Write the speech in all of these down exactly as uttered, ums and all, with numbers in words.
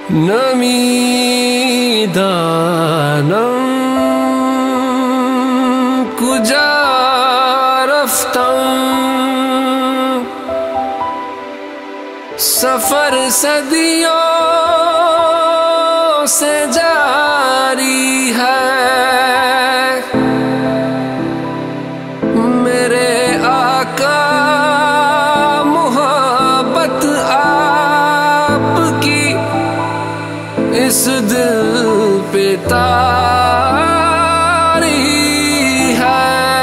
नमी दानम कुजा रफ्तम सफर सदियों से जारी है। मेरे आका मोहब्बत आपकी इस दिल पे तारी है।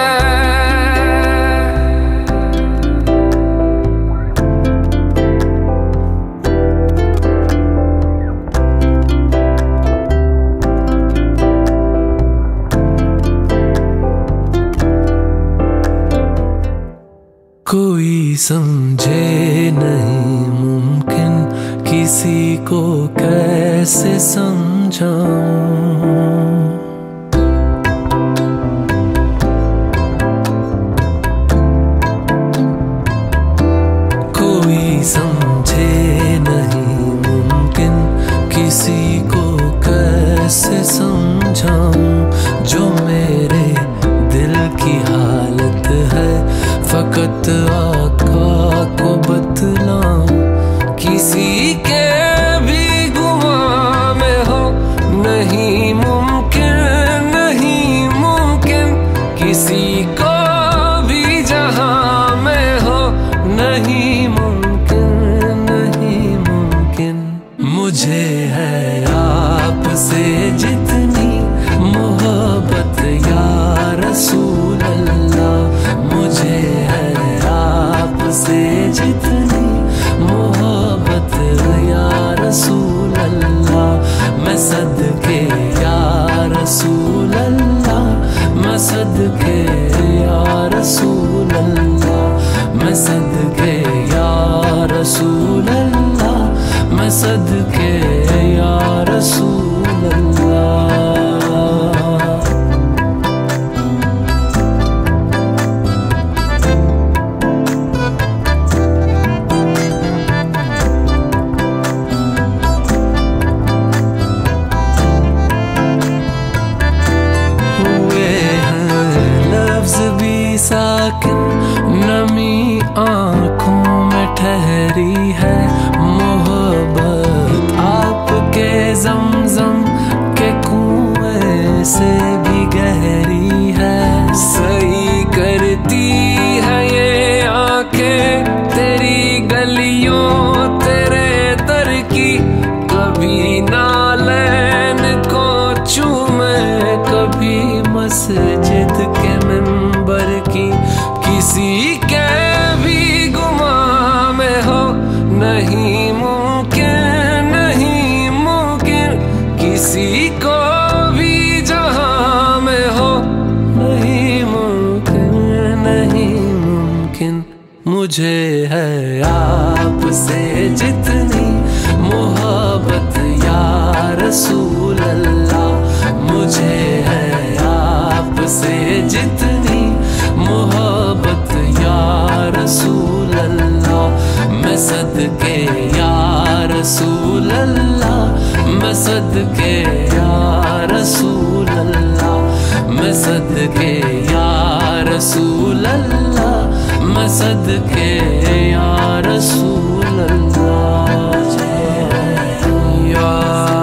कोई समझे नहीं मुमकिन किसी को कैसे समझाऊं। कोई समझे नहीं मुमकिन किसी को कैसे समझाऊं। जो मेरे दिल की हालत है फकत आका को बतलाऊं। किसी के भी गुमा में हो नहीं मुमकिन, नहीं मुमकिन। किसी को भी जहां में हो नहीं मुमकिन, नहीं मुमकिन। मुझे है आपसे जितनी मोहब्बत या रसूल अल्लाह। मुझे है आपसे जितनी मोहब्बत या रसूल अल्लाह। मैं सदके या रसूल अल्लाह, मैं सदके या रसूल अल्लाह। मैं सदके या रसूल अल्लाह, मैं सदके या रसूल अल्लाह। साकिन नमी आँखों में ठहरी है। मोहब्बत आपके ज़मज़म के कुएं से भी गहरी है। सही करती है ये आँखें तेरी गलियों तेरे दर की। कभी नालैन को चूमे कभी मस्जिद के मिंबर की। किसी के भी गुमा में हो नहीं मुमकिन, नहीं मुमकिन। किसी को भी जहां में हो नहीं मुमकिन, नहीं मुमकिन। मुझे है आपसे जितनी मोहब्बत या रसूल अल्लाह। मुझे है आपसे जितनी मोहब्बत या रसूल अल्लाह। मैं सदके या रसूल अल्लाह, मैं सदके या रसूल अल्लाह। मैं सदके या रसूल अल्लाह, मैं सदके या रसूल अल्लाह। या